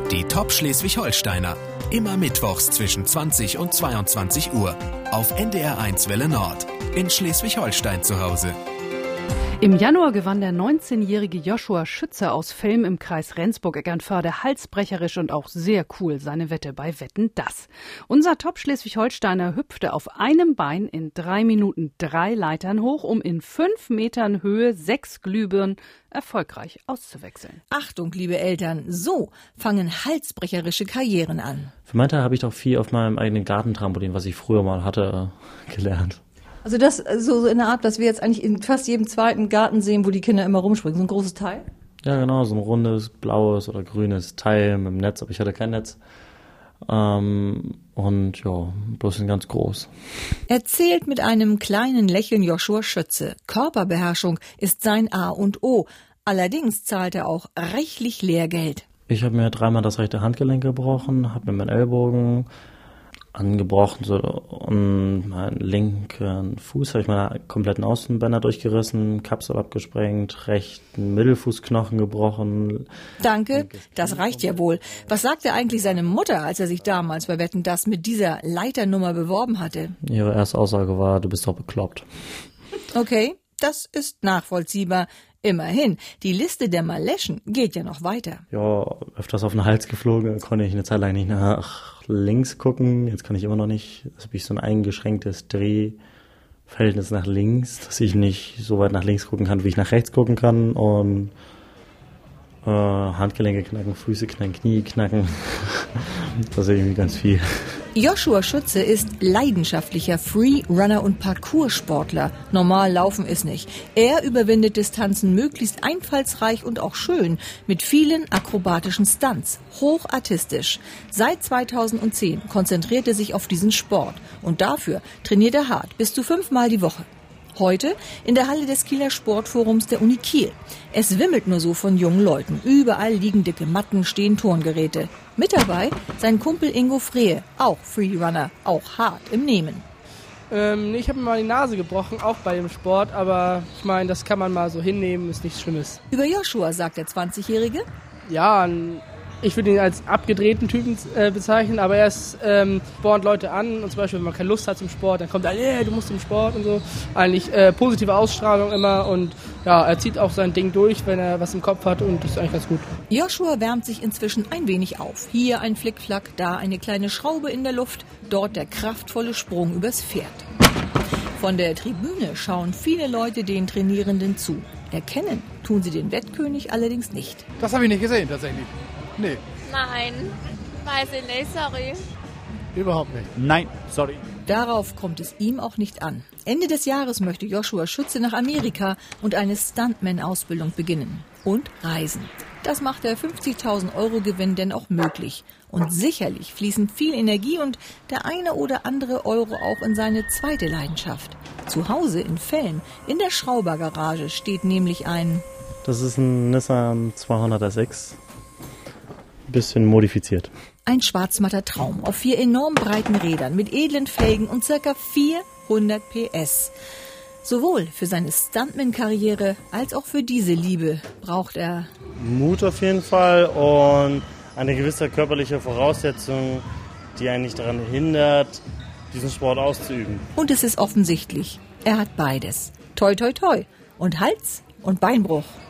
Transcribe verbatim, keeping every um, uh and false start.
Die Top Schleswig-Holsteiner. Immer mittwochs zwischen zwanzig und zweiundzwanzig Uhr. Auf N D R eins Welle Nord. In Schleswig-Holstein zu Hause. Im Januar gewann der neunzehnjährige Joshua Schütze aus Velm im Kreis Rendsburg-Eckernförde halsbrecherisch und auch sehr cool seine Wette bei Wetten, dass. Unser Top-Schleswig-Holsteiner hüpfte auf einem Bein in drei Minuten drei Leitern hoch, um in fünf Metern Höhe sechs Glühbirnen erfolgreich auszuwechseln. Achtung, liebe Eltern, so fangen halsbrecherische Karrieren an. Für meinen Teil habe ich doch viel auf meinem eigenen Gartentrampolin, was ich früher mal hatte, gelernt. Also das so, so in der Art, dass wir jetzt eigentlich in fast jedem zweiten Garten sehen, wo die Kinder immer rumspringen. So ein großes Teil? Ja, genau, so ein rundes, blaues oder grünes Teil mit dem Netz, aber ich hatte kein Netz. Ähm, und ja, bloß ein ganz groß. Erzählt mit einem kleinen Lächeln Joshua Schütze. Körperbeherrschung ist sein A und O. Allerdings zahlt er auch reichlich Lehrgeld. Ich habe mir dreimal das rechte Handgelenk gebrochen, habe mir meinen Ellbogen angebrochen so, und meinen linken Fuß habe ich meine kompletten Außenbänder durchgerissen, Kapsel abgesprengt, rechten Mittelfußknochen gebrochen. Danke, das reicht ja wohl. Was sagte eigentlich seine Mutter, als er sich damals bei Wetten, dass mit dieser Leiternummer beworben hatte? Ihre erste Aussage war, du bist doch bekloppt. Okay, das ist nachvollziehbar. Immerhin, die Liste der Maleschen geht ja noch weiter. Ja, öfters auf den Hals geflogen, konnte ich eine Zeit lang nicht nach links gucken. Jetzt kann ich immer noch nicht. Jetzt habe ich so ein eingeschränktes Drehverhältnis nach links, dass ich nicht so weit nach links gucken kann, wie ich nach rechts gucken kann. Und äh, Handgelenke knacken, Füße knacken, Knie knacken. Das ist irgendwie ganz viel. Joshua Schütze ist leidenschaftlicher Freerunner und Parkoursportler. Normal laufen ist nicht. Er überwindet Distanzen möglichst einfallsreich und auch schön, mit vielen akrobatischen Stunts, hochartistisch. Seit zweitausendzehn konzentriert er sich auf diesen Sport und dafür trainiert er hart, bis zu fünfmal die Woche. Heute in der Halle des Kieler Sportforums der Uni Kiel. Es wimmelt nur so von jungen Leuten. Überall liegen dicke Matten, stehen Turngeräte. Mit dabei sein Kumpel Ingo Frehe, auch Freerunner, auch hart im Nehmen. Ähm, ich habe mir mal die Nase gebrochen, auch bei dem Sport, aber ich meine, das kann man mal so hinnehmen, ist nichts Schlimmes. Über Joshua sagt der zwanzigjährige: Ja, ich würde ihn als abgedrehten Typen äh, bezeichnen, aber er ist, ähm, spornt Leute an und zum Beispiel, wenn man keine Lust hat zum Sport, dann kommt er, yeah, du musst zum Sport und so. Eigentlich äh, positive Ausstrahlung immer und ja, er zieht auch sein Ding durch, wenn er was im Kopf hat und das ist eigentlich ganz gut. Joshua wärmt sich inzwischen ein wenig auf. Hier ein Flickflack, da eine kleine Schraube in der Luft, dort der kraftvolle Sprung übers Pferd. Von der Tribüne schauen viele Leute den Trainierenden zu. Erkennen tun sie den Wettkönig allerdings nicht. Das habe ich nicht gesehen, tatsächlich. Nee. Nein, weiß ich nicht, sorry. Überhaupt nicht. Nein, sorry. Darauf kommt es ihm auch nicht an. Ende des Jahres möchte Joshua Schütze nach Amerika und eine Stuntman-Ausbildung beginnen. Und reisen. Das macht der fünfzigtausend Euro Gewinn denn auch möglich. Und sicherlich fließen viel Energie und der eine oder andere Euro auch in seine zweite Leidenschaft. Zu Hause in Velm, in der Schraubergarage, steht nämlich ein... Das ist ein Nissan zweihundert S X. Bisschen modifiziert. Ein schwarzmatter Traum auf vier enorm breiten Rädern mit edlen Felgen und ca. vierhundert P S. Sowohl für seine Stuntman-Karriere als auch für diese Liebe braucht er Mut auf jeden Fall und eine gewisse körperliche Voraussetzung, die einen nicht daran hindert, diesen Sport auszuüben. Und es ist offensichtlich, er hat beides. Toi, toi, toi. Und Hals- und Beinbruch.